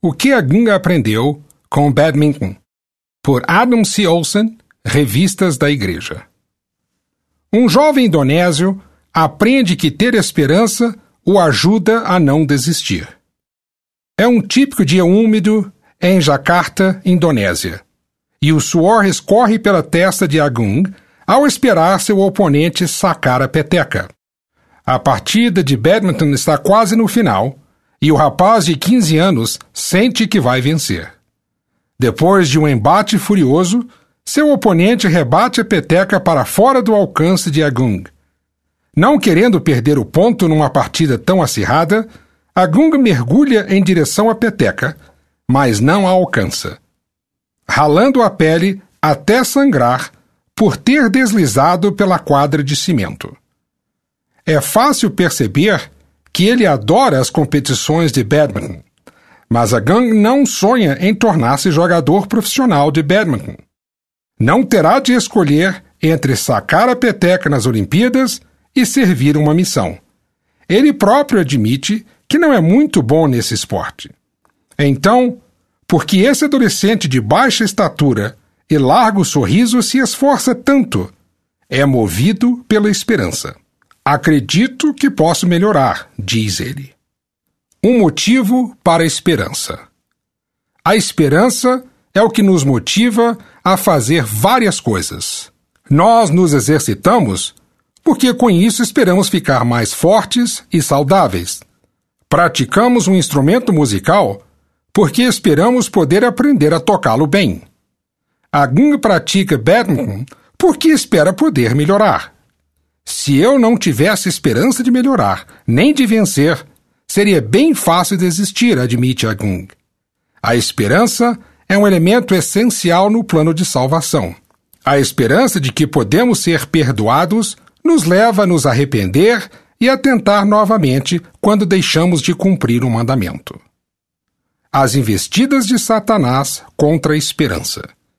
O que Agung aprendeu com badminton, por Adam C. Olsen, Revistas da Igreja. Um jovem indonésio aprende que ter esperança o ajuda a não desistir. É um típico dia úmido em Jakarta, Indonésia, e o suor escorre pela testa de Agung ao esperar seu oponente sacar a peteca. A partida de badminton está quase no final e o rapaz de 15 anos sente que vai vencer. Depois de um embate furioso, seu oponente rebate a peteca para fora do alcance de Agung. Não querendo perder o ponto numa partida tão acirrada, Agung mergulha em direção à peteca, mas não a alcança, ralando a pele até sangrar por ter deslizado pela quadra de cimento. É fácil perceber que ele adora as competições de badminton, mas Agung não sonha em tornar-se jogador profissional de badminton. Não terá de escolher entre sacar a peteca nas Olimpíadas e servir uma missão. Ele próprio admite que não é muito bom nesse esporte. Então, por que esse adolescente de baixa estatura e largo sorriso se esforça tanto? É movido pela esperança. Acredito que posso melhorar, diz ele. Um motivo para a esperança. A esperança é o que nos motiva a fazer várias coisas. Nós nos exercitamos porque com isso esperamos ficar mais fortes e saudáveis. Praticamos um instrumento musical porque esperamos poder aprender a tocá-lo bem. Agung pratica badminton porque espera poder melhorar. Se eu não tivesse esperança de melhorar, nem de vencer, seria bem fácil desistir, admite Agung. A esperança é um elemento essencial no plano de salvação. A esperança de que podemos ser perdoados nos leva a nos arrepender e a tentar novamente quando deixamos de cumprir um mandamento. As investidas de Satanás contra a esperança.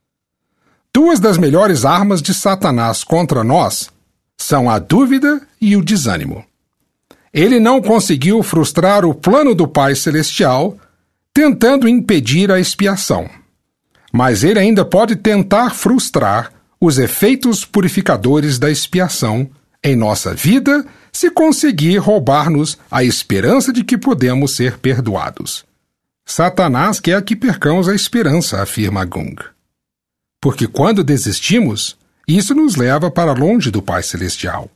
Duas das melhores armas de Satanás contra nós são a dúvida e o desânimo. Ele não conseguiu frustrar o plano do Pai Celestial, tentando impedir a expiação. Mas ele ainda pode tentar frustrar os efeitos purificadores da expiação em nossa vida se conseguir roubar-nos a esperança de que podemos ser perdoados. Satanás quer que percamos a esperança, afirma Agung. Porque quando desistimos, isso nos leva para longe do Pai Celestial.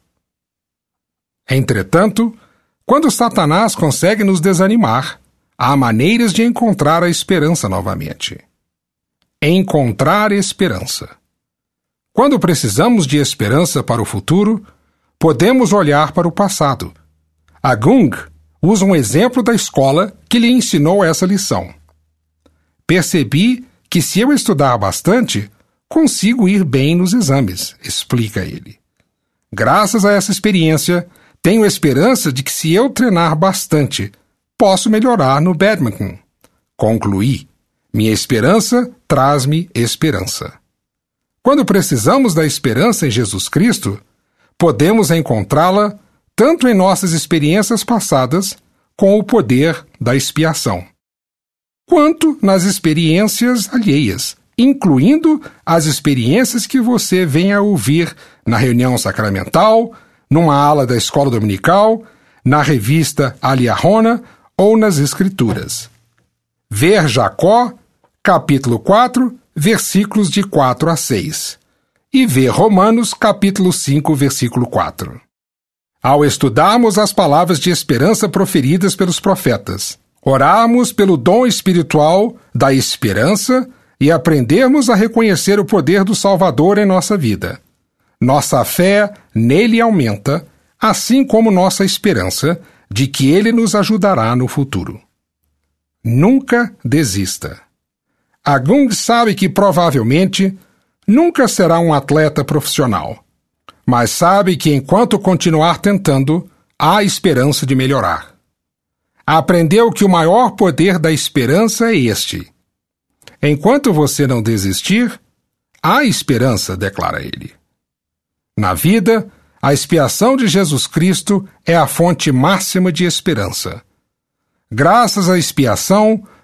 Entretanto, quando Satanás consegue nos desanimar, há maneiras de encontrar a esperança novamente. Encontrar esperança. Quando precisamos de esperança para o futuro, podemos olhar para o passado. Agung usa um exemplo da escola que lhe ensinou essa lição. Percebi que se eu estudar bastante, consigo ir bem nos exames, explica ele. Graças a essa experiência, tenho esperança de que se eu treinar bastante, posso melhorar no badminton. Concluí. Minha esperança traz-me esperança. Quando precisamos da esperança em Jesus Cristo, podemos encontrá-la tanto em nossas experiências passadas, com o poder da expiação, quanto nas experiências alheias, incluindo as experiências que você venha a ouvir na reunião sacramental, numa aula da escola dominical, na revista Aliahona ou nas Escrituras. Ver Jacó, capítulo 4, versículos de 4 a 6. E ver Romanos, capítulo 5, versículo 4. Ao estudarmos as palavras de esperança proferidas pelos profetas, orarmos pelo dom espiritual da esperança e aprendermos a reconhecer o poder do Salvador em nossa vida, nossa fé nele aumenta, assim como nossa esperança de que ele nos ajudará no futuro. Nunca desista. Agung sabe que provavelmente nunca será um atleta profissional, mas sabe que enquanto continuar tentando, há esperança de melhorar. Aprendeu que o maior poder da esperança é este. Enquanto você não desistir, há esperança, declara ele. Na vida, a expiação de Jesus Cristo é a fonte máxima de esperança. Graças à expiação,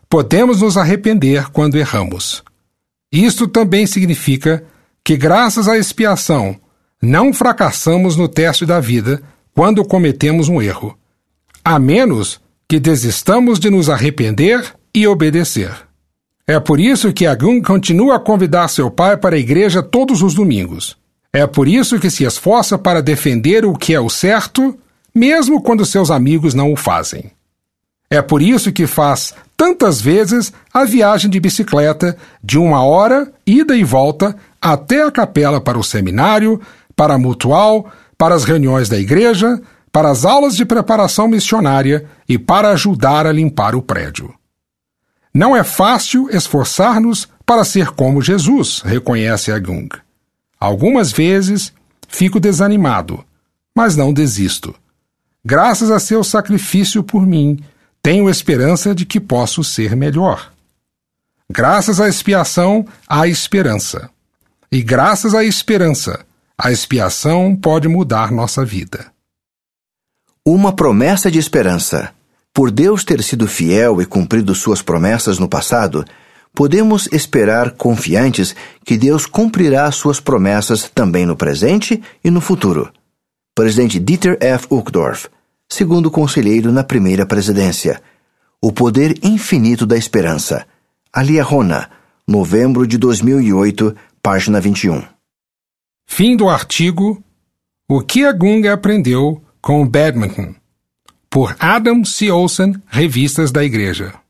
podemos nos arrepender quando erramos. Isto também significa que, graças à expiação, não fracassamos no teste da vida quando cometemos um erro, a menos que desistamos de nos arrepender e obedecer. É por isso que Agung continua a convidar seu pai para a igreja todos os domingos. É por isso que se esforça para defender o que é o certo, mesmo quando seus amigos não o fazem. É por isso que faz tantas vezes a viagem de bicicleta de 1 hora, ida e volta, até a capela para o seminário, para a mutual, para as reuniões da igreja, para as aulas de preparação missionária e para ajudar a limpar o prédio. Não é fácil esforçar-nos para ser como Jesus, reconhece Agung. Algumas vezes fico desanimado, mas não desisto. Graças a seu sacrifício por mim, tenho esperança de que posso ser melhor. Graças à expiação, há esperança. E graças à esperança, a expiação pode mudar nossa vida. Uma promessa de esperança. Por Deus ter sido fiel e cumprido suas promessas no passado, podemos esperar confiantes que Deus cumprirá suas promessas também no presente e no futuro. Presidente Dieter F. Uchtdorf, segundo conselheiro na primeira presidência. O poder infinito da esperança. Aliahona, novembro de 2008, página 21. Fim do artigo O que Agung aprendeu com o Badminton, por Adam C. Olson, Revistas da Igreja.